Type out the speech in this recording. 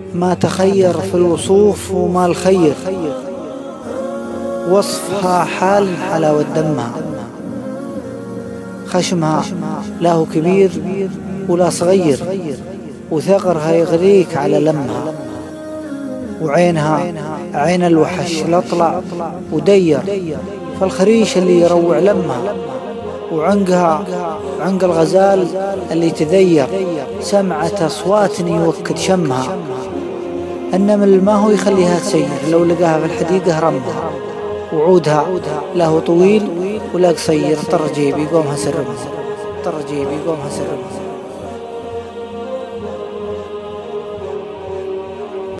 ما تخير في الوصوف وما الخير، وصفها حال حلاوة دمها. خشمها لا هو كبير ولا صغير، وثغرها يغريك على لمها. وعينها عين الوحش الأطلع ودير، فالخريش اللي يروع لمها. وعنقها عنق الغزال اللي تذير، سمعة أصوات يوكد شمها. النمل ما هو يخليها تسير، لو لقاها في الحديقة رمها. وعودها له طويل ولا قصير، طر جيبي قومها سرمها، طر جيبي قومها سرمها.